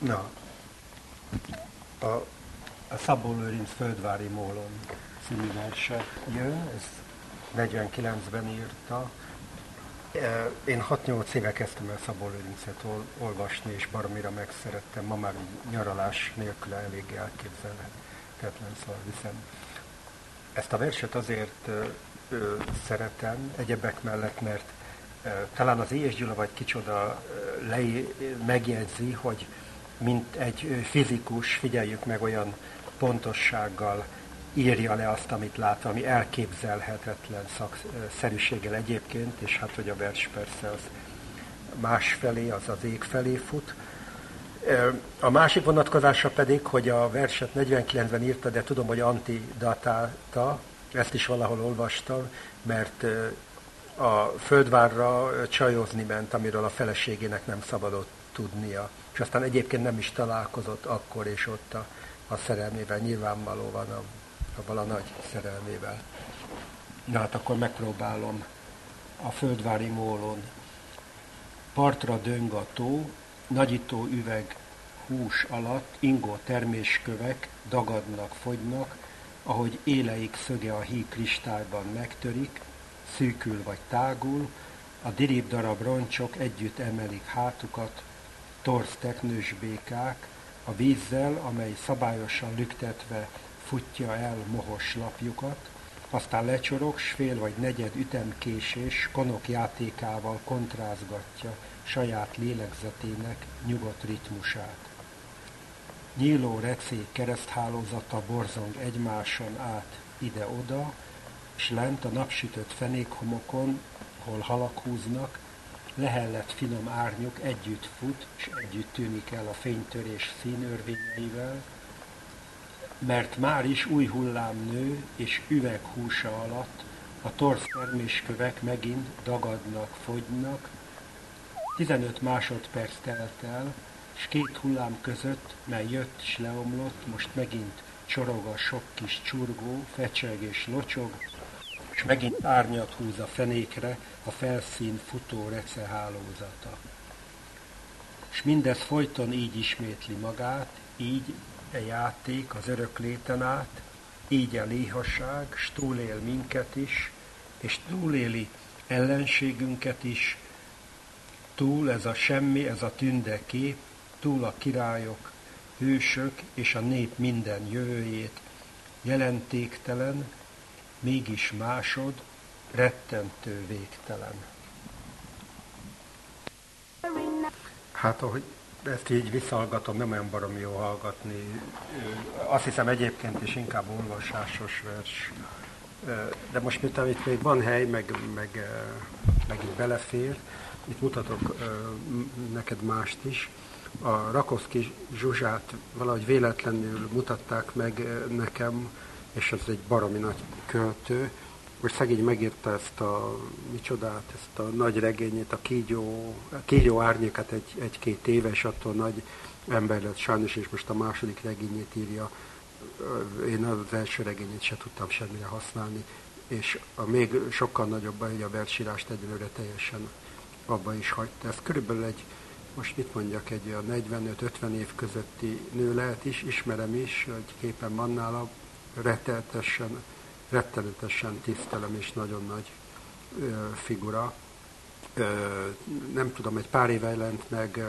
Na, a Szabó Lőrinc Földvári Mólon című verse jön, ez 49-ben írta. Én 6-8 éve kezdtem el Szabó Lőrincet olvasni, és baromira megszerettem. Ma már nyaralás nélkül eléggé elképzelhetetlen, szóval viszem. Ezt a verset azért szeretem egyebek mellett, mert talán az Éjes Gyula vagy kicsoda megjegyzi, hogy mint egy fizikus, figyeljük meg, olyan pontossággal írja le azt, amit lát, ami elképzelhetetlen szakszerűséggel egyébként, és hát, hogy a vers persze az másfelé, az az ég felé fut. A másik vonatkozása pedig, hogy a verset 49-ben írta, de tudom, hogy antidatálta, ezt is valahol olvastam, mert a Földvárra csajozni ment, amiről a feleségének nem szabadott tudnia. És aztán egyébként nem is találkozott akkor és ott a szerelmével, nyilvánvalóan a nagy szerelmével. Na hát akkor megpróbálom a Földvári Mólon. Partra döng a tó, nagyító üveg hús alatt ingó terméskövek dagadnak, fogynak, ahogy éleik szöge a híg kristályban megtörik, szűkül vagy tágul, a dirib darab roncsok együtt emelik hátukat, torz teknős békák, a vízzel, amely szabályosan lüktetve futja el mohos lapjukat, aztán lecsorog, s fél vagy negyed ütemkésés konok játékával kontrázgatja saját lélegzetének nyugodt ritmusát. Nyíló recék kereszthálózata borzong egymáson át ide-oda, s lent a napsütött fenékhomokon, hol halak húznak, lehellett finom árnyuk együtt fut, és együtt tűnik el a fénytörés színörvényeivel, mert már is új hullám nő, és üveghúsa alatt a torz terméskövek megint dagadnak, fogynak. 15 másodperc telt el, s két hullám között, mely jött s leomlott, most megint csorog a sok kis csurgó, fecseg és locsog, és megint árnyat húz a fenékre a felszín futó recehálózata. És mindez folyton így ismétli magát, így e játék az örök léten át, így a léhasság, s túlél minket is, és túléli ellenségünket is, túl ez a semmi, ez a tünde kép, túl a királyok, hősök és a nép minden jövőjét, jelentéktelen, mégis másod, rettentő végtelen. Hát, ahogy ezt így visszahallgatom, nem olyan baromi jó hallgatni. Azt hiszem egyébként is inkább olvasásos vers. De most miután itt még van hely, meg itt belefér, itt mutatok neked mást is. A Rakovszky Zsuzsát valahogy véletlenül mutatták meg nekem, és ez egy baromi nagy költő. Most szegény megírta ezt a nagy regényét, a Kígyó árnyékát egy-két éve, és attól nagy ember lett sajnos, és most a második regényét írja. Én az első regényét se tudtam semmire használni, és a még sokkal nagyobb baj, hogy a versírást egyelőre teljesen abba is hagyta. Ez körülbelül most mit mondjak, egy olyan 45-50 év közötti nő lehet is, ismerem is, hogy képen van nála, rettenetesen tisztelem, és nagyon nagy figura. Nem tudom, egy pár éve jelent meg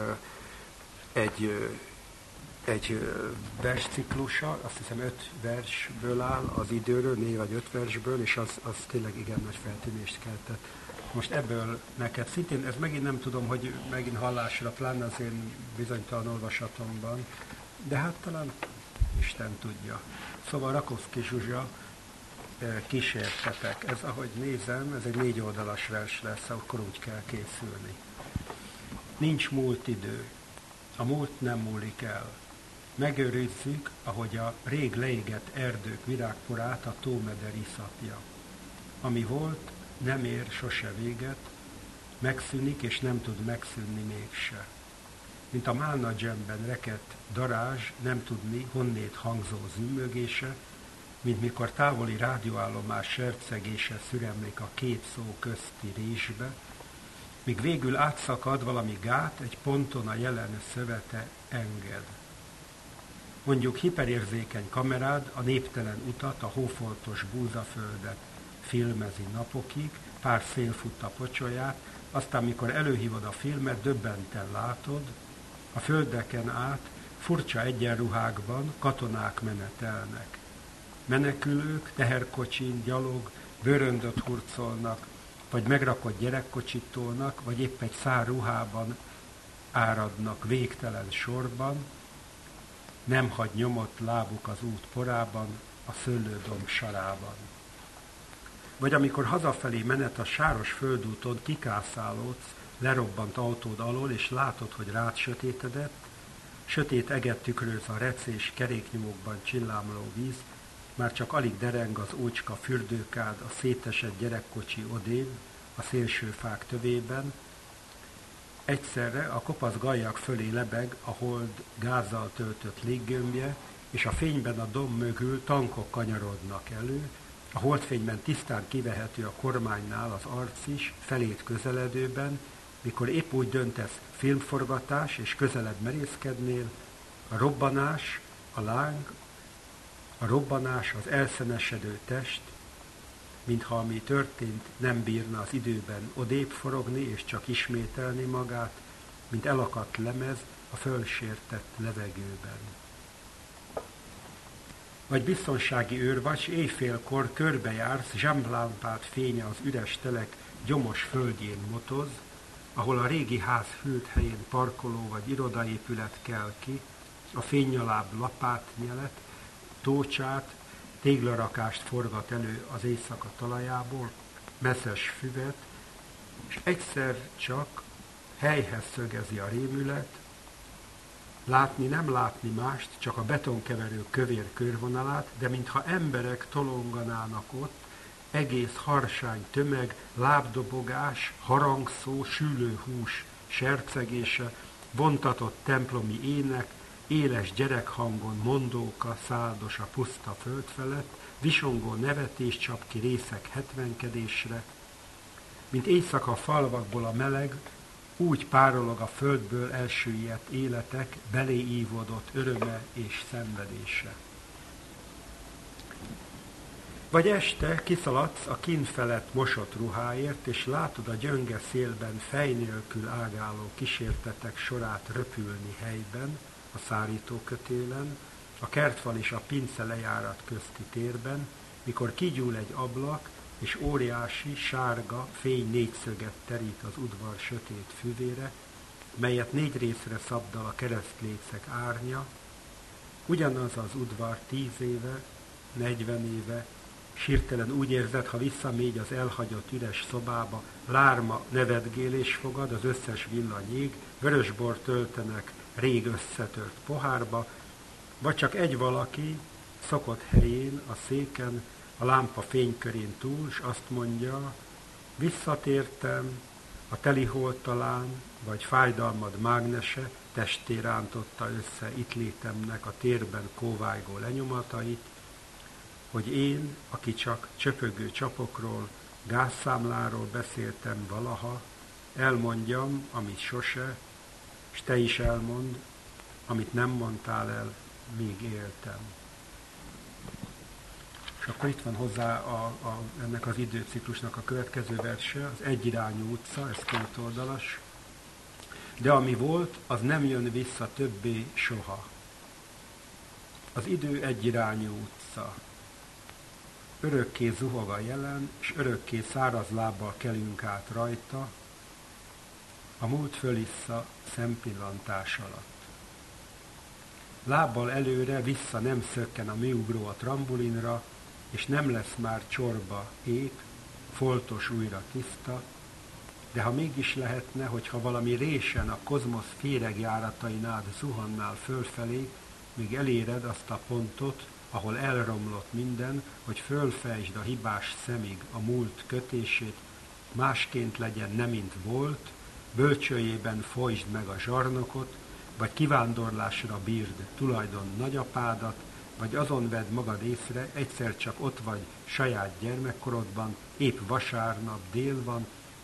egy versciklusa, azt hiszem 5 versből áll, az időről, 4 vagy 5 versből, és az tényleg igen nagy feltűnést keltett. Most ebből neked szintén, ez megint nem tudom, hogy megint hallásra, pláne az én bizonytalan olvasatomban, de hát talán Isten tudja. Szóval Rakovszky Zsuzsa, kísértetek. Ez, ahogy nézem, ez egy 4 oldalas vers lesz, akkor úgy kell készülni. Nincs múlt idő. A múlt nem múlik el. Megőrizzük, ahogy a rég leégett erdők virágporát a tómeder iszapja. Ami volt, nem ér sose véget, megszűnik és nem tud megszűnni mégse. Mint a Málna dzsemben rekedt darázs nem tudni honnét hangzó zümmögése, mint mikor távoli rádióállomás sercegése szüremlik a két szó közti résbe, míg végül átszakad valami gát, egy ponton a jelen szövete enged. Mondjuk hiperérzékeny kamerád a néptelen utat, a hófoltos búzaföldet filmezi napokig, pár szél fut a pocsolyát, aztán mikor előhívod a filmet, döbbenten látod, a földeken át furcsa egyenruhákban katonák menetelnek. Menekülők teherkocsin, gyalog, bőröndöt hurcolnak, vagy megrakott gyerekkocsit tolnak, vagy épp egy szár ruhában áradnak végtelen sorban, nem hagy nyomott lábuk az út porában, a szőlődomb sarában. Vagy amikor hazafelé menet a sáros földúton kikászálódsz lerobbant autód alól, és látod, hogy rád sötétedett, sötét eget tükröz a recés keréknyomokban csillámló víz, már csak alig dereng az ócska fürdőkád a szétesett gyerekkocsi odébb, a szélső fák tövében. Egyszerre a kopasz gallyak fölé lebeg a hold gázzal töltött léggömbje, és a fényben a domb mögül tankok kanyarodnak elő, a holdfényben tisztán kivehető a kormánynál az arc is, felét közeledőben, mikor épp úgy döntesz filmforgatás és közelebb merészkednél, a robbanás, a láng, a robbanás, az elszenesedő test, mintha ami történt, nem bírna az időben odébb forogni és csak ismételni magát, mint elakadt lemez a fölsértett levegőben. Vagy biztonsági őr vagy, éjfélkor körbejársz, zsámlámpát fénye az üres telek gyomos földjén motoz, ahol a régi ház hűlt helyén parkoló vagy irodaépület kel ki, a fénynyaláb lapátnyelet, tócsát, téglarakást forgat elő az éjszaka talajából, messzes füvet, és egyszer csak helyhez szögezi a rémület, látni nem látni mást, csak a betonkeverő kövér körvonalát, de mintha emberek tolonganának ott, egész harsány tömeg, lábdobogás, harangszó, sülő hús sercegése, vontatott templomi ének, éles gyerekhangon mondóka száldos a puszta föld felett, visongó nevetés csap ki részek hetvenkedésre, mint éjszaka falvakból a meleg, úgy párolog a földből elsüllyedt életek belé ívódott öröme és szenvedése. Vagy este kiszaladsz a kín felett mosott ruháért, és látod a gyönge szélben fej nélkül ágáló kísértetek sorát röpülni helyben, a szárítókötélen, a kertfal és a pince lejárat közti térben, mikor kigyúl egy ablak, és óriási, sárga fény négyszöget terít az udvar sötét füvére, melyet 4 részre szabdal a keresztlécek árnya, ugyanaz az udvar 10 éve, 40 éve, s hirtelen úgy érzed, ha visszamégy az elhagyott üres szobába, lárma nevetgélés fogad, az összes villany ég, vörösbort töltenek rég összetört pohárba, vagy csak egy valaki szokott helyén, a széken, a lámpa fénykörén túl, s azt mondja, visszatértem, a telihold talán, vagy fájdalmad mágnese testé rántotta össze itt létemnek a térben kóvájgó lenyomatait, hogy én, aki csak csöpögő csapokról, gázszámláról beszéltem valaha, elmondjam, amit sose, s te is elmond, amit nem mondtál el, míg éltem. És akkor itt van hozzá ennek az időciklusnak a következő verse, az Egyirányú utca, ez 2 oldalas. De ami volt, az nem jön vissza többé soha. Az idő egyirányú utca. Örökké zuhog a jelen, és örökké száraz lábbal kelünk át rajta, a múlt fölissza szempillantás alatt. Lábbal előre vissza nem szökken a műugró a trambulinra, és nem lesz már csorba épp, foltos újra tiszta, de ha mégis lehetne, hogyha valami résen a kozmosz féregjáratain át zuhannál fölfelé, míg eléred azt a pontot, ahol elromlott minden, hogy fölfejtsd a hibás szemig a múlt kötését, másként legyen, nem mint volt, bölcsőjében folytsd meg a zsarnokot, vagy kivándorlásra bírd tulajdon nagyapádat, vagy azon vedd magad észre, egyszer csak ott vagy saját gyermekkorodban, épp vasárnap dél van,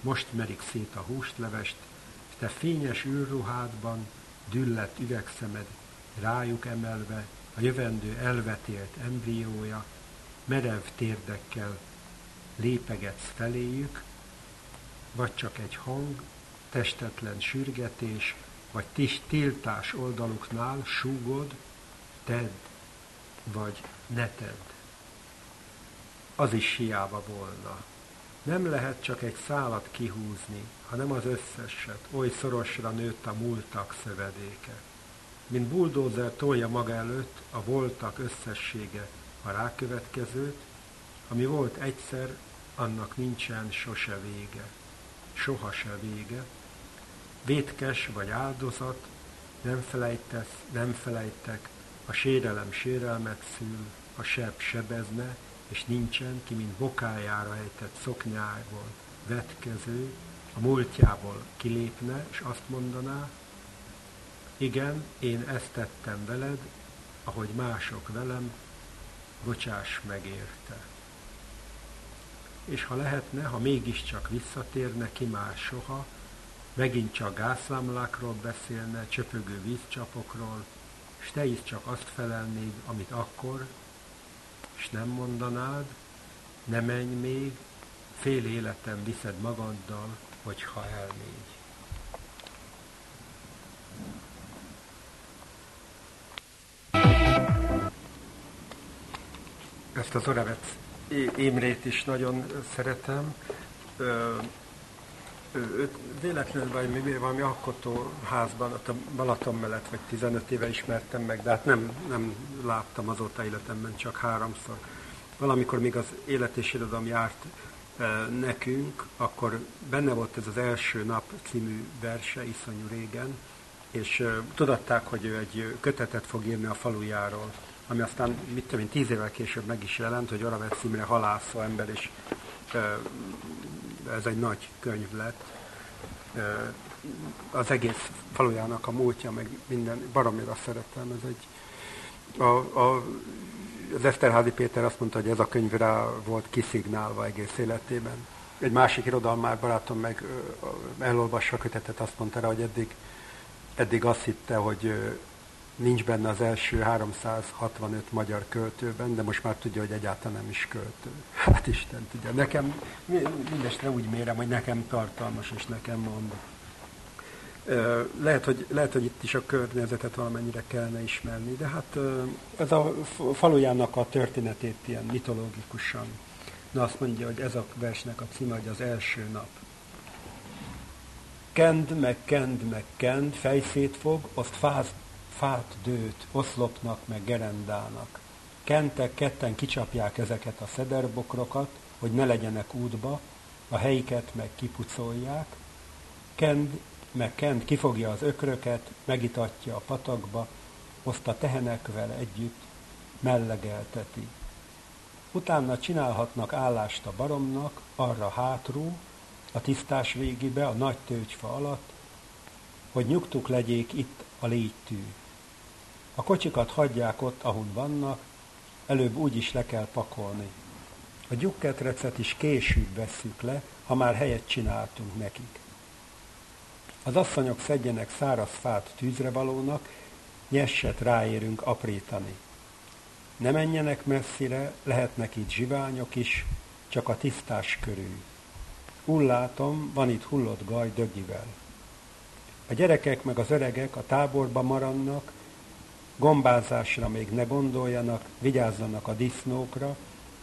most merik szét a hústlevest, és te fényes űrruhádban, düllett üvegszemed rájuk emelve, a jövendő elvetélt embriója, merev térdekkel lépegetsz feléjük, vagy csak egy hang, testetlen sürgetés, vagy tiltás oldaluknál súgod, tedd, vagy ne tedd. Az is hiába volna. Nem lehet csak egy szálat kihúzni, hanem az összeset, oly szorosra nőtt a múltak szövedéke. Mint buldózer tolja maga előtt a voltak összessége a rákövetkezőt, ami volt egyszer, annak nincsen sose vége. Soha se vége. Vétkes vagy áldozat, nem felejtesz, nem felejtek, a sérelem sérelmet szül, a seb sebezne, és nincsen, ki mint bokájára ejtett szoknyából vetkező, a múltjából kilépne, és azt mondaná, igen, én ezt tettem veled, ahogy mások velem, bocsáss meg érte. És ha lehetne, ha mégiscsak visszatérne, ki már soha, megint csak gázszámlákról beszélne, csöpögő vízcsapokról, és te is csak azt felelnéd, amit akkor, és nem mondanád, ne menj még, fél életem viszed magaddal, hogyha elmégy. Ezt az Oravec Imrét is nagyon szeretem. Véletlenül valami alkotóházban, ott a Balaton mellett, vagy 15 éve ismertem meg, de hát nem láttam azóta életemben, csak 3-szor. Valamikor még az Élet és Irodalom járt nekünk, akkor benne volt ez az Első nap című verse, iszonyú régen, és tudatták, hogy ő egy kötetet fog írni a falujáról, ami aztán, 10 évvel később meg is jelent, hogy Oravec Imre halászó ember, és ez egy nagy könyv lett. Az egész falujának a múltja, meg minden, baromira szeretem. Ez egy, az Eszterházy Péter azt mondta, hogy ez a könyv rá volt kiszignálva egész életében. Egy másik irodalmár barátom meg elolvassa a kötetet, azt mondta rá, hogy eddig azt hitte, hogy nincs benne az első 365 magyar költőben, de most már tudja, hogy egyáltalán nem is költő. Hát Isten tudja. Nekem mindestre úgy mérem, hogy nekem tartalmas, és nekem mond. Lehet, hogy itt is a környezetet valamennyire kellene ismerni, de hát ez a falujának a történetét ilyen mitológikusan. Na azt mondja, hogy ez a versnek a címe, hogy az első nap. Kend, meg kend, meg kend, fejszét fog, azt fát dőt, oszlopnak, meg gerendának. Kentek, ketten kicsapják ezeket a szederbokrokat, hogy ne legyenek útba, a helyiket meg kipucolják. Kend, meg kend kifogja az ökröket, megitatja a patakba, azt a tehenekvel együtt mellegelteti. Utána csinálhatnak állást a baromnak, arra hátrú, a tisztás végibe, a nagy tőgyfa alatt, hogy nyugtuk legyék itt a légytű. A kocsikat hagyják ott, ahol vannak, előbb úgy is le kell pakolni. A gyukketrecet is később vesszük le, ha már helyet csináltunk nekik. Az asszonyok szedjenek száraz fát tűzrevalónak, nyesset ráérünk aprítani. Ne menjenek messzire, lehetnek itt zsiványok is, csak a tisztás körül. Úgy látom, van itt hullott gaj dögivel. A gyerekek meg az öregek a táborba maradnak, gombázásra még ne gondoljanak, vigyázzanak a disznókra,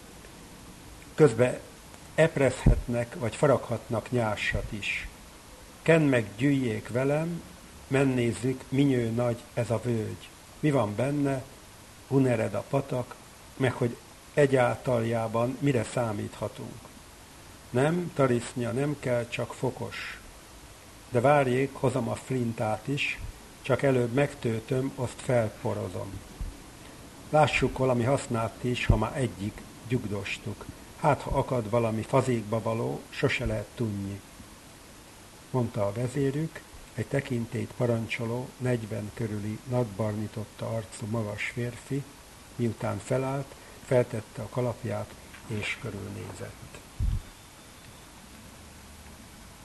közben eprezhetnek, vagy faraghatnak nyársat is. Kenn meg gyűjjék velem, mennézzük, minyő nagy ez a völgy. Mi van benne, hunered a patak, meg hogy egyáltaljában mire számíthatunk. Nem, tarisznya nem kell, csak fokos. De várjék, hozom a flintát is, csak előbb megtöltöm, azt felporozom. Lássuk valami használt is, ha már egyik gyugdostuk. Hát, ha akad valami fazékba való, sose lehet tudni. Mondta a vezérük, egy tekintélyt parancsoló, 40 körüli, nadbarnította arcú magas férfi, miután felállt, feltette a kalapját és körülnézett.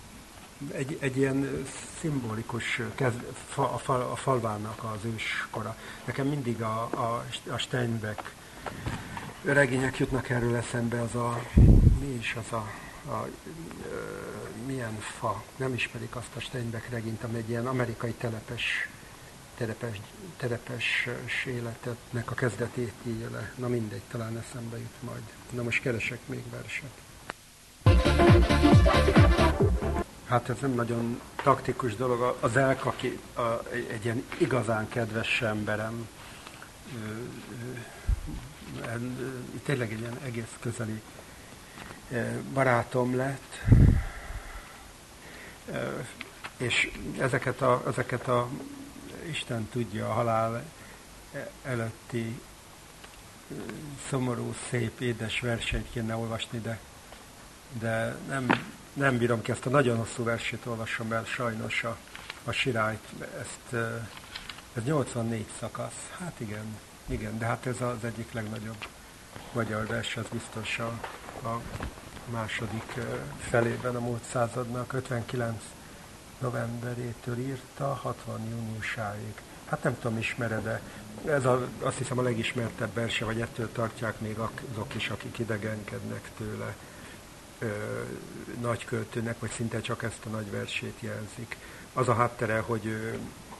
egy ilyen szimbolikus a falvának az őskora. Nekem mindig a Steinbeck regények jutnak erről eszembe, az mi is az milyen fa, nem ismerik azt a Steinbeck regényt, ami egy ilyen amerikai telepes életetnek a kezdetét írja le. Na mindegy, talán eszembe jut majd. Na most keresek még verset. Hát ez nem nagyon taktikus dolog. Az Elk, aki egy ilyen igazán kedves emberem, tényleg egy ilyen egész közeli barátom lett, és ezeket a Isten tudja, a halál előtti szomorú, szép, édes verseit kéne olvasni, de nem bírom ki, ezt a nagyon hosszú versét olvasom el, sajnos a Sirályt, ez 84 szakasz. Hát igen, de hát ez az egyik legnagyobb magyar vers, ez biztos a második felében a múlt századnak, 59 novemberétől írta, 60 júniusáig. Hát nem tudom, ismered-e, ez azt hiszem a legismertebb verse, vagy ettől tartják még azok is, akik idegenkednek tőle nagyköltőnek, vagy szinte csak ezt a nagy versét jelzik. Az a háttere, hogy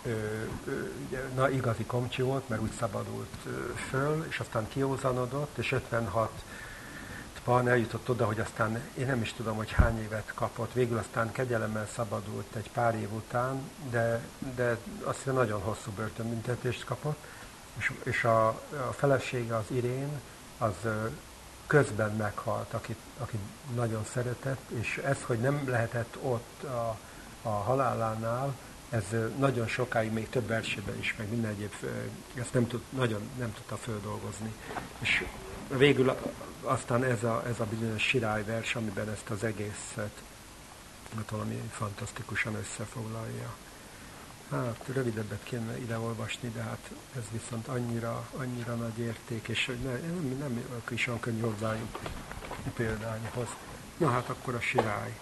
igazi komcsi volt, mert úgy szabadult föl, és aztán kiózanodott, és 56-ban eljutott oda, hogy aztán én nem is tudom, hogy hány évet kapott. Végül aztán kegyelemmel szabadult egy pár év után, de azt hiszem nagyon hosszú börtönbüntetést kapott, és a felesége, az Irén, az közben meghalt, akit nagyon szeretett, és ez, hogy nem lehetett ott a halálánál, ez nagyon sokáig, még több versében is, meg minden egyéb, ezt nagyon nem tudta földolgozni. És végül aztán ez a bizonyos sirályvers, amiben ezt az egészet valami fantasztikusan összefoglalja. Hát rövidebbet kéne ide olvasni, de hát ez viszont annyira nagy érték, és nem is olyan könnyű hozzájuk példányhoz. Na hát akkor a sirály.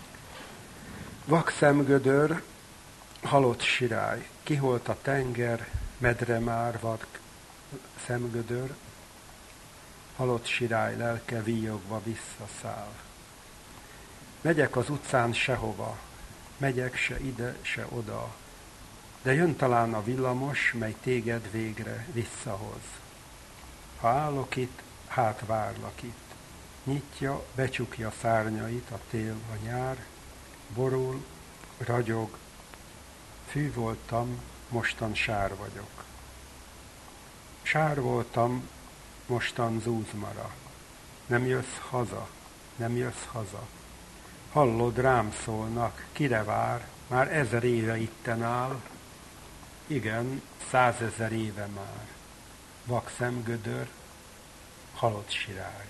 Vakszemgödör, halott sirály, kiholt a tenger, medre már vad szemgödör, halott sirály lelke víjogva visszaszáll. Megyek az utcán sehova, megyek se ide, se oda, de jön talán a villamos, mely téged végre visszahoz. Ha állok itt, hát várlak itt. Nyitja, becsukja szárnyait a tél, a nyár, borul, ragyog, fű voltam, mostan sár vagyok. Sár voltam, mostan zúzmara. Nem jössz haza, nem jössz haza. Hallod, rám szólnak, kire vár, már 1000 éve itten áll, igen, 100 000 éve már. Vakszemgödör, halott sirály.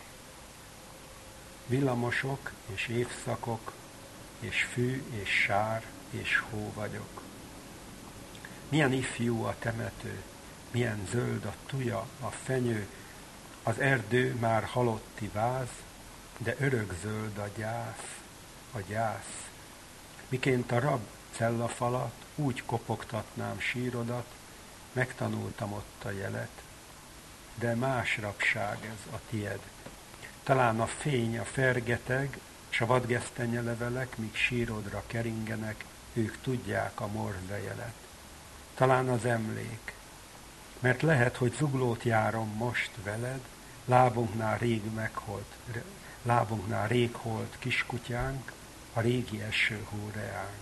Villamosok és évszakok, és fű és sár és hó vagyok. Milyen ifjú a temető, milyen zöld a tuja, a fenyő, az erdő már halotti váz, de örökzöld a gyász. Miként a rab cellafalat, úgy kopogtatnám sírodat, megtanultam ott a jelet, de más rabság ez a tied. Talán a fény, a fergeteg, s a vadgesztenyelevelek, míg sírodra keringenek, ők tudják a morzejelet. Talán az emlék, mert lehet, hogy zuglót járom most veled, lábunknál rég holt kiskutyánk, a régi esőhó reánk.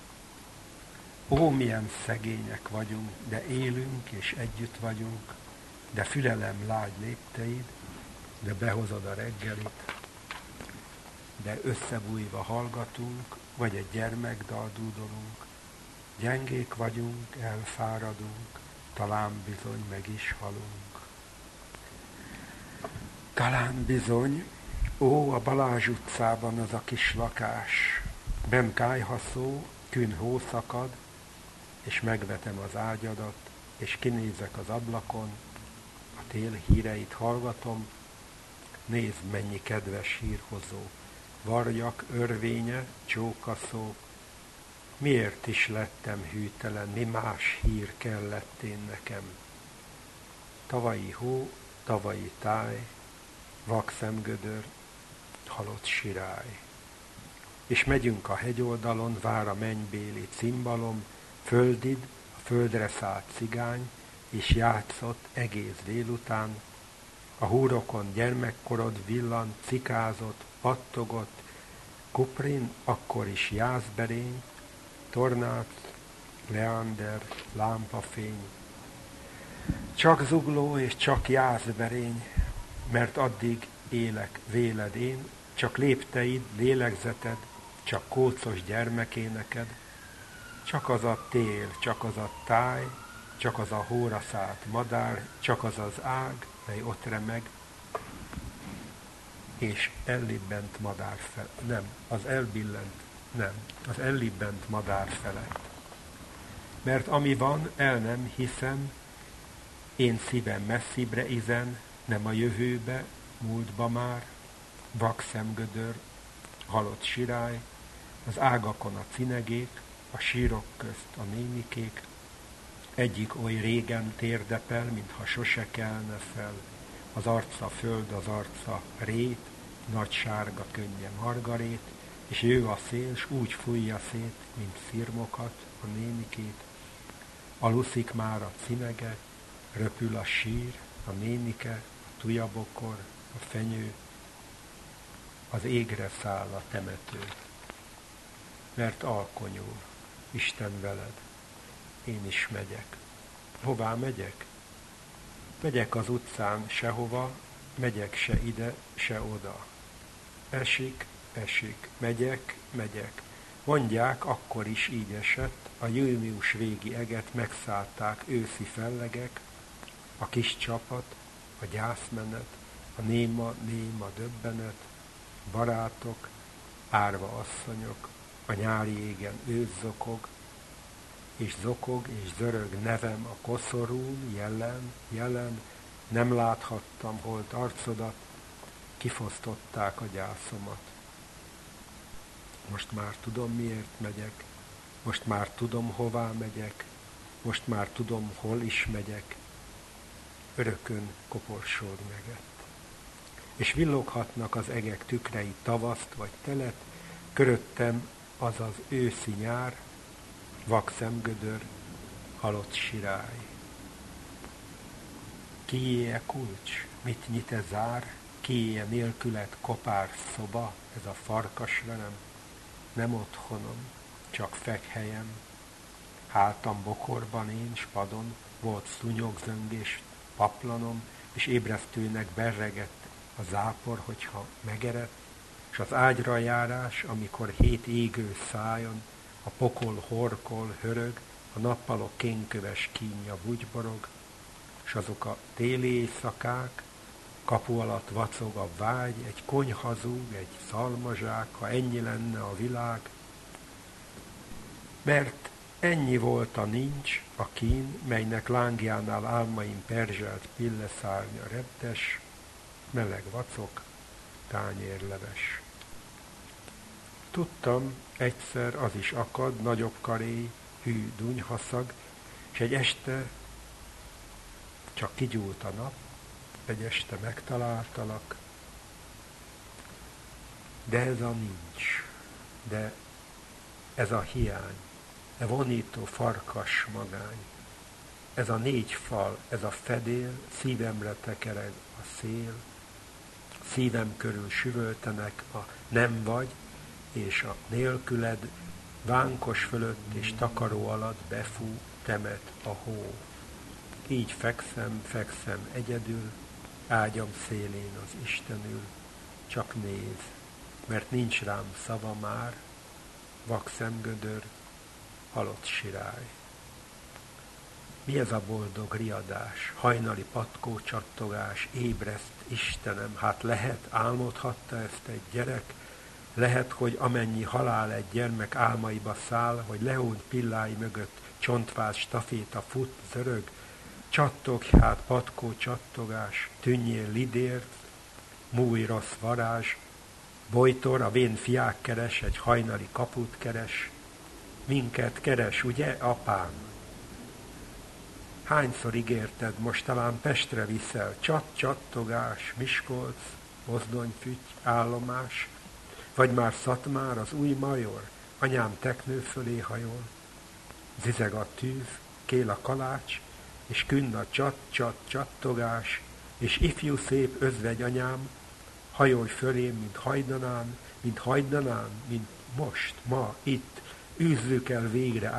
Ó, milyen szegények vagyunk, de élünk és együtt vagyunk, de fülelem lágy lépteid, de behozod a reggelit, de összebújva hallgatunk, vagy egy gyermekdal dúdolunk. Gyengék vagyunk, elfáradunk, talán bizony meg is halunk. Talán bizony, ó, a Balázs utcában az a kis lakás, benn kályhaszó, kün hó szakad, és megvetem az ágyadat, és kinézek az ablakon, a tél híreit hallgatom, nézd, mennyi kedves hírhozó, vargyak örvénye, csókaszó, Miért is lettem hűtelen, mi más hír kellett én nekem? Tavalyi hó, tavalyi táj, vak szemgödör, halott sirály. És megyünk a hegyoldalon, vár a mennybéli cimbalom, földid, a földre szállt cigány, és játszott egész délután. A húrokon gyermekkorod villant, cikázott, pattogott, kuprin, akkor is jászberény, tornác, leander, lámpafény. Csak zugló és csak jászberény, mert addig élek véled én, csak lépteid, lélegzeted, csak kócos gyermekéneked, csak az a tél, csak az a táj, csak az a hóra szállt madár, csak az az ág, mely ott remeg, és ellibbent madár fel. Az ellibbent madár felett. Mert ami van, el nem hiszem, én szívem messzibre izen, nem a jövőbe, múltba már, vak szemgödör, halott sirály, az ágakon a cinegék, a sírok közt a némikék, egyik oly régen térdepel, mintha sose kelne fel, az arca föld, az arca rét, nagy sárga könnye margarét, és jő a szél, s úgy fújja szét, mint szirmokat a némikét. Aluszik már a cinege, röpül a sír, a némike, a tujabokor, a fenyő, az égre száll a temető. Mert alkonyul, Isten veled, én is megyek. Hová megyek? Megyek az utcán sehova, megyek se ide, se oda. Esik, megyek. Mondják, akkor is így esett, a június végi eget megszállták őszi fellegek, a kis csapat, a gyászmenet, a néma döbbenet, barátok, árva asszonyok, a nyári égen ősz zokog és zörög nevem a koszorún, jelen, nem láthattam holt arcodat, kifosztották a gyászomat. Most már tudom, miért megyek, most már tudom, hová megyek, most már tudom, hol is megyek, örökön koporsód megett. És villoghatnak az egek tükrei tavaszt vagy telet, köröttem az az őszi nyár, vak szemgödör, halott sirály. Kié kulcs, mit nyite zár, kié nélkület kopár szoba, ez a farkas velem, nem otthonom, csak fekhelyem. Hátam bokorban én, spadon, volt szúnyogzöngés paplanom, és ébresztőnek berregett a zápor, hogyha megerett, és az ágyra járás, amikor 7 égő szájon, a pokol horkol, hörög, a nappalok kénköves kínja bugyborog, és azok a téli éjszakák, kapu alatt vacog a vágy, egy konyha zúg, egy szalmazsák, ha ennyi lenne a világ. Mert ennyi volt a nincs, a kín, melynek lángjánál álmaim perzselt pilleszárnya reptes, meleg vacok, tányérleves. Tudtam, egyszer az is akad, nagyobb karéj, hű dunyhaszag, és egy este csak kigyúlt a nap, egy este megtaláltalak, de ez a nincs, de ez a hiány, e vonító farkas magány, ez a 4 fal, ez a fedél, szívemre tekereg a szél, szívem körül süvöltenek a nem vagy, és a nélküled, vánkos fölött és takaró alatt befú, temet a hó. Így fekszem egyedül, ágyam szélén az Istenül, csak néz, mert nincs rám szava már, vak szemgödör, halott sirály. Mi ez a boldog riadás, hajnali patkó csattogás, ébreszt Istenem, hát lehet, álmodhatta ezt egy gyerek, lehet, hogy amennyi halál egy gyermek álmaiba száll, hogy lehúnyt pillái mögött csontváz staféta fut, zörög, csattog, hát patkó csattogás, tűnjél lidért, múj rossz varázs, bojtor, a vén fiák keres, egy hajnali kaput keres, minket keres, ugye, apám? Hányszor ígérted, most talán Pestre viszel, csattogás, Miskolc, mozdonyfüty, állomás, vagy már Szatmár, az új major, anyám teknő fölé hajol, zizeg a tűz, kél a kalács, és künn a csattogás, és ifjú szép özvegy anyám, hajolj fölém, mint hajdanán, mint most, ma, itt, űzzük el végre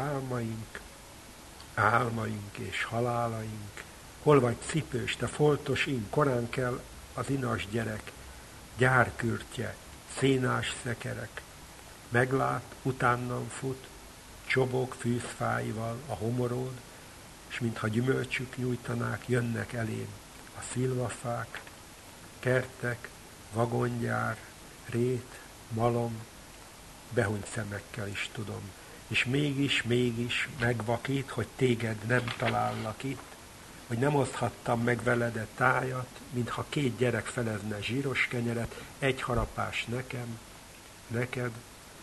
álmaink és halálaink. Hol vagy cipős, te foltos ing, korán kell az inas gyerek, gyárkürtje, szénás szekerek. Meglát, utánam fut, csobog fűzfáival a homoród, és mintha gyümölcsük nyújtanák, jönnek elém a szilvafák, kertek, vagongyár, rét, malom, behunyt szemekkel is tudom. És mégis megvakít, hogy téged nem talállak itt, hogy nem oszthattam meg veled a tájat, mintha 2 gyerek felezne zsíros kenyeret, egy harapás nekem, neked,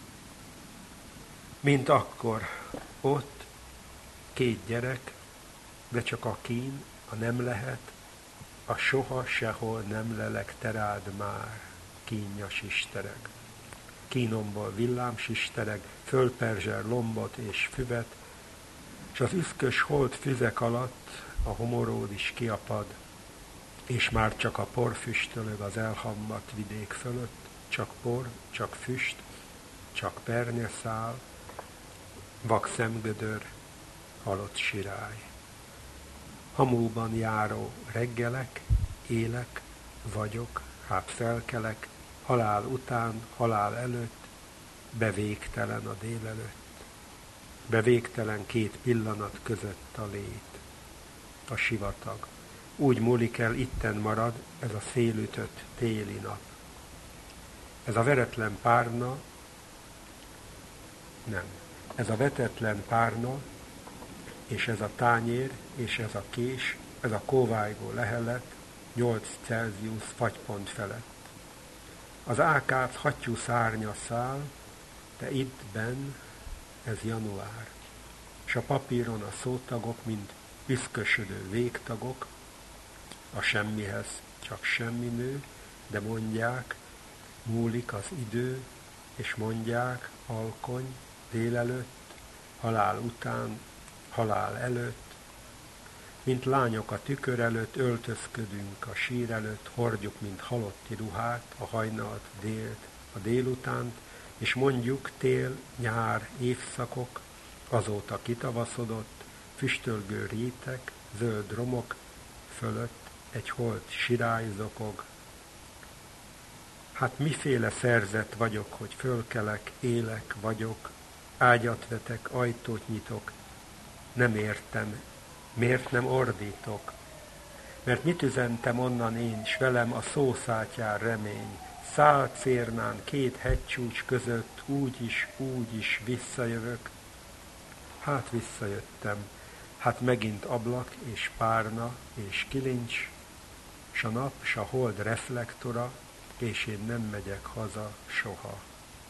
mint akkor ott 2 gyerek, de csak a kín, a nem lehet, a soha sehol nem lelek terád már, kínjas istereg. Kínomból villámsistereg, fölperzsel lombot és füvet, és az üszkös hold füzek alatt a homoród is kiapad, és már csak a por füstölög az elhamvadt vidék fölött, csak por, csak füst, csak pernyeszál, vak szemgödör, halott sirály. Hamúban járó reggelek, élek, vagyok, hát felkelek, halál után, halál előtt, bevégtelen a délelőtt. Bevégtelen 2 pillanat között a lét, a sivatag. Úgy múlik el, itten marad ez a szélütött téli nap. Ez a veretlen párna, nem, ez a vetetlen párna, és ez a tányér, és ez a kés, ez a kóvájgó lehelet 8 Celsius fagypont felett. Az ákác hattyú szárnya száll, de itt benn ez január, s a papíron a szótagok, mint üszkösödő végtagok, a semmihez csak semmi nő, de mondják, múlik az idő, és mondják, alkony, délelőtt, halál után, halál előtt, mint lányok a tükör előtt, öltözködünk a sír előtt, hordjuk, mint halotti ruhát, a hajnalt, délt, a délutánt, és mondjuk tél, nyár, évszakok, azóta kitavaszodott, füstölgő rétek, zöld romok fölött egy holt sirály zokog. Hát miféle szerzett vagyok, hogy fölkelek, élek, vagyok, ágyat vetek, ajtót nyitok, nem értem, miért nem ordítok? Mert mit üzentem onnan én, s velem a szószátyár remény, szállt cérnán 2 hegycsúcs között, úgy is visszajövök. Hát visszajöttem, hát megint ablak és párna és kilincs, s a nap, s a hold reflektora, és én nem megyek haza soha.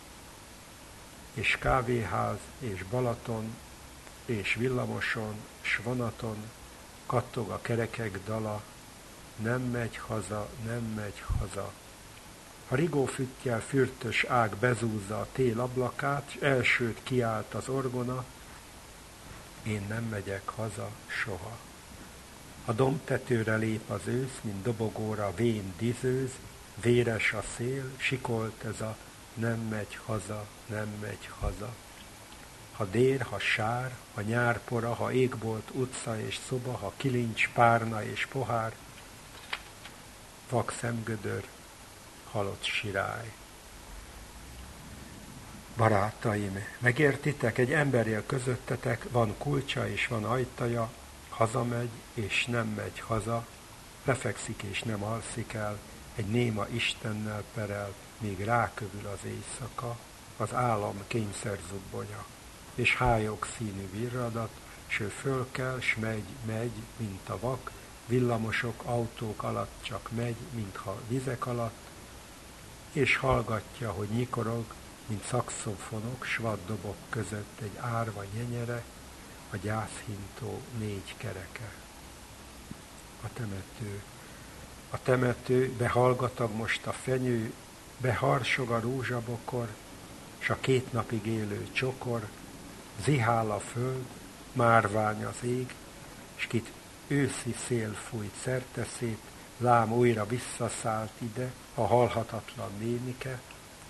És kávéház, és Balaton, és villamoson, s vonaton, kattog a kerekek dala, nem megy haza, nem megy haza. A rigófüttyel fürtös ág bezúzza a tél ablakát, s elsőt kiált az orgona, én nem megyek haza soha. A dombtetőre lép az ősz, mint dobogóra vén dizőz, véres a szél, sikolt ez a nem megy haza, nem megy haza. Ha dér, ha sár, ha nyárpora, ha égbolt utca és szoba, ha kilincs, párna és pohár, vak szemgödör, halott sirály. Barátaim, megértitek, egy ember él közöttetek, van kulcsa és van ajtaja, hazamegy és nem megy haza, lefekszik és nem alszik el, egy néma Istennel perel, míg rákövül az éjszaka, az állam kényszerzubbonya, és hályog színű virradat, s ő fölkel, s megy, mint a vak, villamosok, autók alatt csak megy, mintha vizek alatt, és hallgatja, hogy nyikorog, mint szaxofonok, s vaddobok között egy árva nyenyere, a gyászhintó 4 kereke. A temető. A temető, behallgatag most a fenyő, beharsog a rózsabokor, s a 2 napig élő csokor, zihál a föld, márvány az ég, s kit őszi szél fújt szerteszét, lám újra visszaszállt ide a halhatatlan nénike.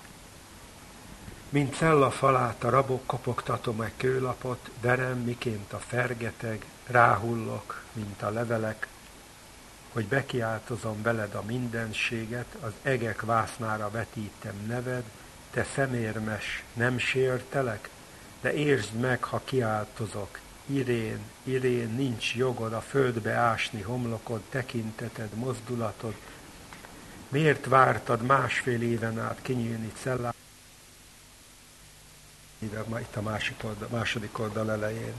Mint cella falát a rabok, kopogtatom egy kőlapot, verem, miként a fergeteg, ráhullok, mint a levelek, hogy bekiáltozom veled a mindenséget, az egek vásznára vetítem neved, te szemérmes, nem sértelek, de értsd meg, ha kiáltozok. Irén, Irén, nincs jogod a földbe ásni homlokod, tekinteted, mozdulatod. Miért vártad 1,5 éven át kinyílni cellát? Itt a második oldal elején.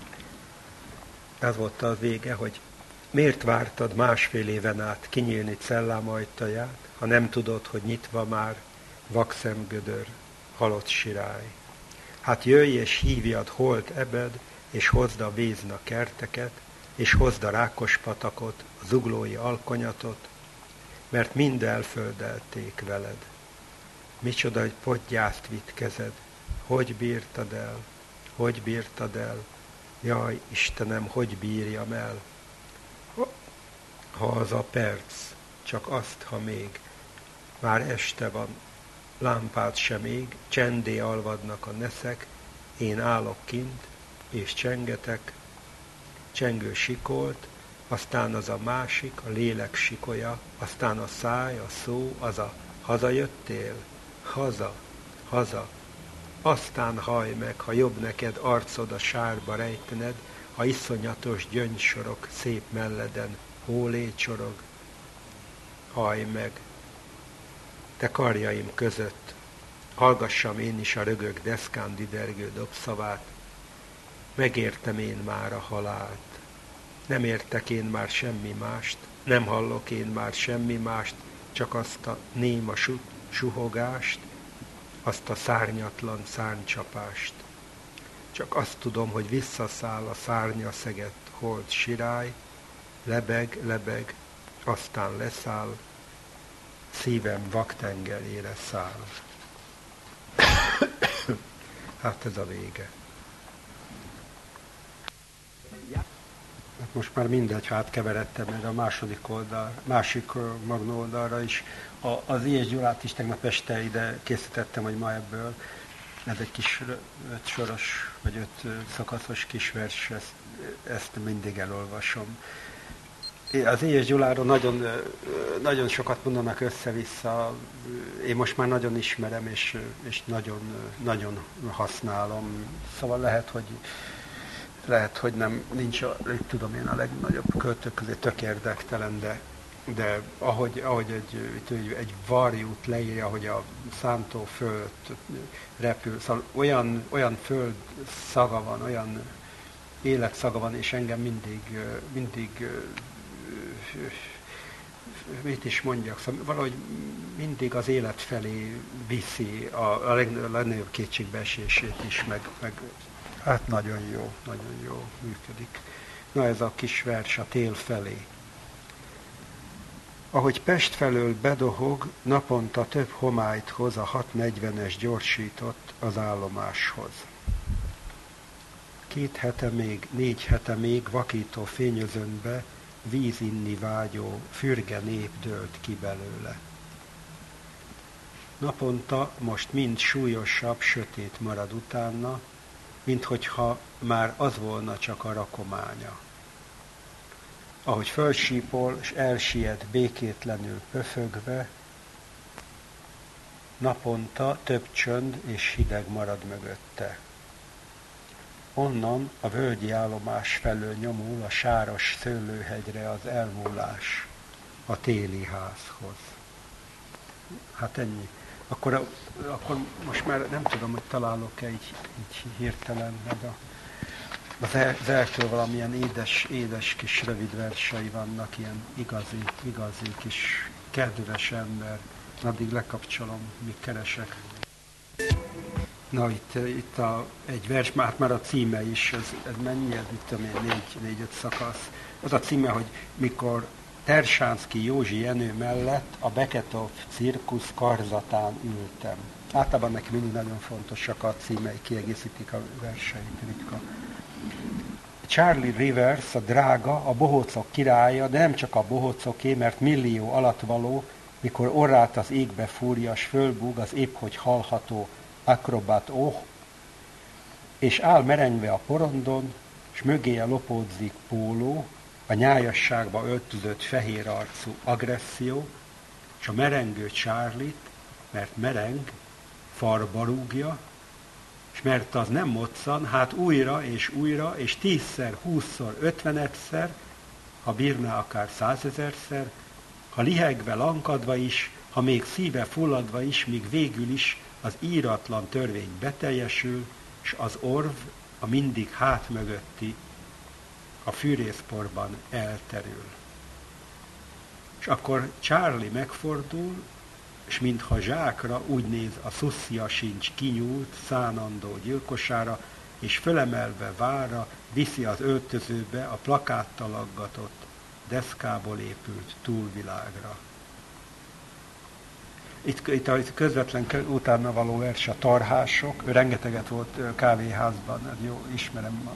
Ez volt a vége, hogy miért vártad 1,5 éven át kinyílni cellám ajtaját, ha nem tudod, hogy nyitva már vakszemgödör, halott sirály. Hát jöjj és hívjad holt ebed, és hozd a Vézna kerteket, és hozd a Rákospatakot, a zuglói alkonyatot, mert mind elföldelték veled. Micsoda, hogy podgyászt vitt kezed, hogy bírtad el, hogy bírtad el, jaj, Istenem, hogy bírjam el. Ha az a perc, csak azt, ha még, már este van, lámpát sem ég, csendé alvadnak a neszek, én állok kint, és csengetek, csengő sikolt, aztán az a másik, a lélek sikolya, aztán a száj, a szó, az a hazajöttél, haza, haza, aztán hajj meg, ha jobb neked arcod a sárba rejtened, ha iszonyatos gyöngysorok szép melleden hólé csorog, hajj meg, te karjaim között, hallgassam én is a rögök deszkán didergő dobszavát, megértem én már a halált, nem értek én már semmi mást, nem hallok én már semmi mást, csak azt a néma suhogást, azt a szárnyatlan szárnycsapást. Csak azt tudom, hogy visszaszáll a szárnyaszegett holt sirály, lebeg, lebeg, aztán leszáll, szívem vaktengerére száll. Hát ez a vége. Hát most már mindegy, hát keveredtem, mert a másik Magno oldalra is. Az I.S. Gyulát is tegnap este ide készítettem, hogy ma ebből, ez egy kis 5 soros, vagy 5 szakaszos kis vers, ezt mindig elolvasom. Az I.S. Gyuláról nagyon sokat mondanak össze-vissza, én most már nagyon ismerem, és nagyon használom. Szóval lehet, hogy nincs tudom én a legnagyobb költők közé tök érdektelen, de ahogy egy varjút leírja, hogy a szántóföld repül, szóval olyan föld szaga van, olyan életszaga van, és engem mindig mit is mondjak, szóval valahogy mindig az élet felé viszi a legnagyobb kétségbeesését is, meg hát nagyon jó működik. Na ez a kis vers a tél felé. Ahogy Pest felől bedohog, naponta több homályt hoz a 6:40-es gyorsított az állomáshoz. 2 hete még, 4 hete még vakító fényözönbe víz inni vágyó, fürge nép dőlt ki belőle. Naponta most mind súlyosabb, sötét marad utána, minthogyha már az volna csak a rakománya. Ahogy fölsípol, és elsiet békétlenül pöfögve, naponta több csönd és hideg marad mögötte. Onnan a völgyi állomás felől nyomul a sáros szőlőhegyre az elmúlás a téli házhoz. Hát ennyi. Akkor most már nem tudom, hogy találok-e így hirtelen, meg az eltől valamilyen édes kis rövid versei vannak, ilyen igazi kis kedves ember. Addig lekapcsolom, míg keresek. Na, itt egy vers, már a címe is, ez mennyi, itt 4-5 szakasz. Az a címe, hogy mikor Tersánszky Józsi Jenő mellett a Beketov cirkusz karzatán ültem. Általában neki mindig nagyon fontosak a címei, kiegészítik a verseit, ritka. Charlie Rivers, a drága, a bohócok királya, de nem csak a bohócoké, mert millió alatt való, mikor orrát az égbe fúrja, s fölbúg az épp hogy hallható akrobat és áll merengve a porondon, s mögéje lopódzik póló, a nyájasságba öltözött fehér arcú agresszió, és a merengő Charlie-t, mert mereng, farba rúgja, és mert az nem moccan, hát újra, és 10-szer, 20-szor, 50-szer, ha bírná akár 100 000-szer, ha lihegve, lankadva is, ha még szíve fulladva is, míg végül is az íratlan törvény beteljesül, és az orv a mindig hát mögötti a fűrészporban elterül. És akkor Charlie megfordul, és mintha zsákra úgy néz, a szusszia sincs kinyúlt, szánandó gyilkosára, és fölemelve vára viszi az öltözőbe a plakáttal aggatott, deszkából épült túlvilágra. Itt közvetlen utána való vers a Tarhások, ő rengeteget volt kávéházban, jó, ismerem,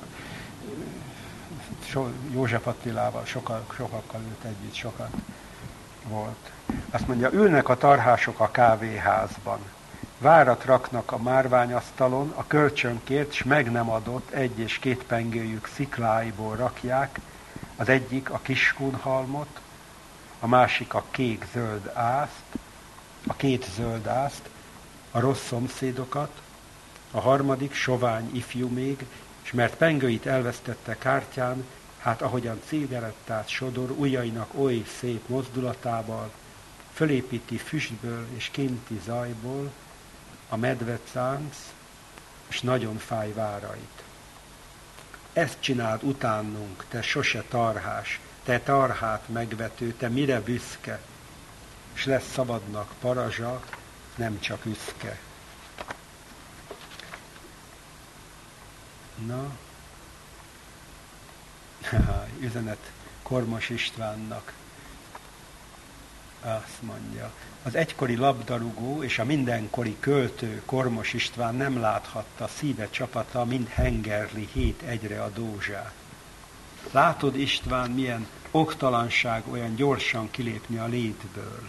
József Attilával, sokakkal ült együtt, sokat volt. Azt mondja, ülnek a tarhások a kávéházban, várat raknak a márványasztalon, a kölcsönkért, s meg nem adott 1 és 2 pengőjük szikláiból rakják, az egyik a kiskunhalmot, a másik a kék-zöld ászt, a 2 zöld ászt, a rossz szomszédokat, a harmadik sovány ifjú még, és mert pengőit elvesztette kártyán, hát ahogyan cigarettát sodor ujjainak oly szép mozdulatával, fölépíti füstből és kinti zajból a medvecánc, és nagyon fáj várait. Ezt csináld utánunk, te sose tarhás, te tarhát megvető, te mire büszke, s lesz szabadnak parazsa, nem csak üszke. Na, üzenet Kormos Istvánnak. Azt mondja, az egykori labdarúgó és a mindenkori költő Kormos István nem láthatta szíve csapata, mind hengerli 7-1-re a Dózsát. Látod, István, milyen oktalanság olyan gyorsan kilépni a létből.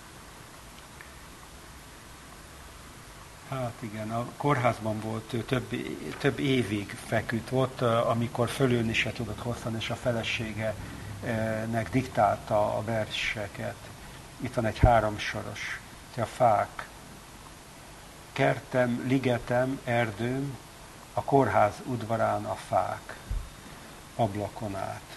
Hát igen, a kórházban volt, több évig feküdt. Volt, amikor fölülni se tudott hosszan, és a feleségenek diktálta a verseket. Itt van egy 3 soros. A fák. Kertem, ligetem, erdőm, a kórház udvarán a fák. Ablakon át.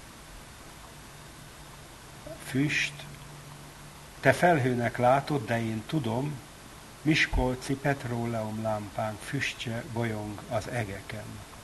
Füst. Te felhőnek látod, de én tudom, miskolci petróleum lámpánk füstje bolyong az egeken.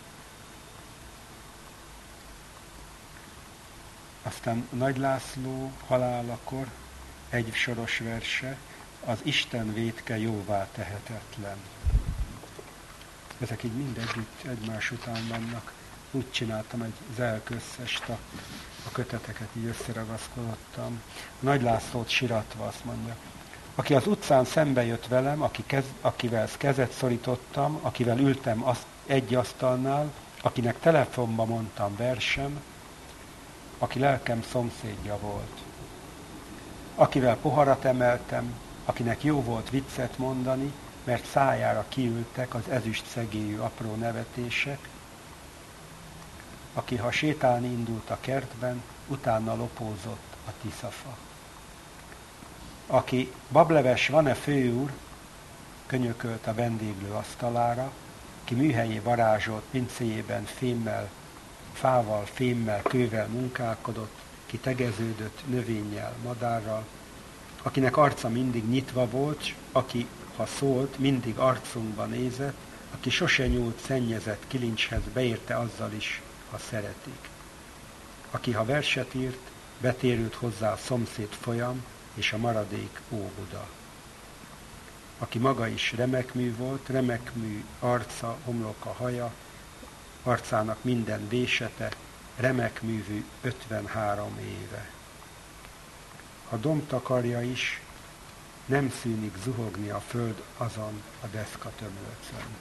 Aztán Nagy László halálakor egy soros verse, az Isten vétke jóvá tehetetlen. Ezek így mind együtt egymás után vannak. Úgy csináltam egy zelkösszest, a köteteket így összeragaszkodottam. Nagy Lászlót siratva azt mondja, aki az utcán szembe jött velem, akivel kezet szorítottam, akivel ültem egy asztalnál, akinek telefonba mondtam versem, aki lelkem szomszédja volt. Akivel poharat emeltem, akinek jó volt viccet mondani, mert szájára kiültek az ezüst szegélyű apró nevetések, aki ha sétálni indult a kertben, utána lopózott a tiszafa. Aki bableves van-e főúr, könyökölt a vendéglő asztalára, ki műhelyé varázsolt pincéjében fával, fémmel, kővel munkálkodott, ki tegeződött növényjel, madárral, akinek arca mindig nyitva volt, aki, ha szólt, mindig arcunkba nézett, aki sose nyúlt szennyezett kilincshez, beérte azzal is, ha szeretik. Aki, ha verset írt, betérült hozzá a szomszéd folyam, és a maradék Óbuda. aki maga is remekmű volt, remekmű arca, homloka, haja, arcának minden vésete, remekművű 53 éve. A domb takarja is, nem szűnik zuhogni a föld azon a deszkatömlöcön.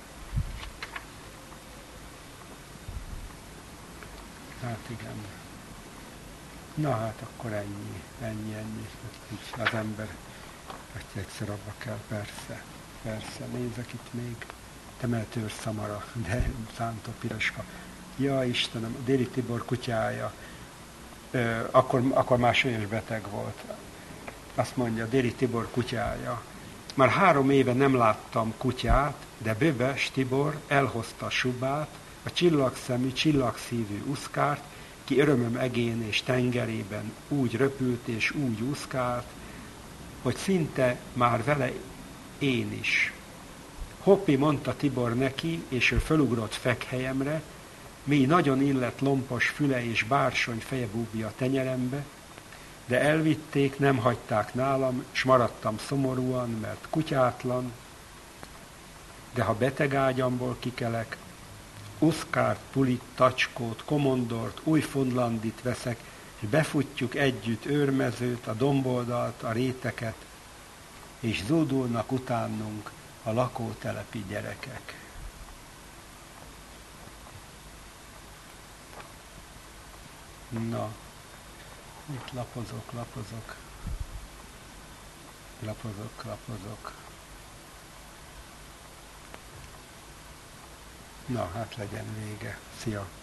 Hát igen. Na hát akkor ennyi. Így az ember egyszer abba kell, persze. Nézek itt még. Temetőr szamara, de szántó piroska. Ja Istenem, Déri Tibor kutyája. Akkor már súlyos beteg volt. Azt mondja, Déri Tibor kutyája. Már 3 éve nem láttam kutyát, de Böbes Tibor elhozta Subát, a csillagszemű, csillagszívű uszkárt, ki örömöm egén és tengerében úgy röpült és úgy úszkált, hogy szinte már vele én is. Hoppi, mondta Tibor neki, és ő fölugrott fekhelyemre, mi nagyon illett lompos füle és bársony feje búbja a tenyerembe, de elvitték, nem hagyták nálam, s maradtam szomorúan, mert kutyátlan, de ha beteg ágyamból kikelek, uszkárt, pulit, tacskót, komondort, újfundlandit veszek, és befutjuk együtt őrmezőt, a domboldalt, a réteket, és zúdulnak utánunk a lakótelepi gyerekek. Na, itt lapozok. Na, hát legyen vége. Szia!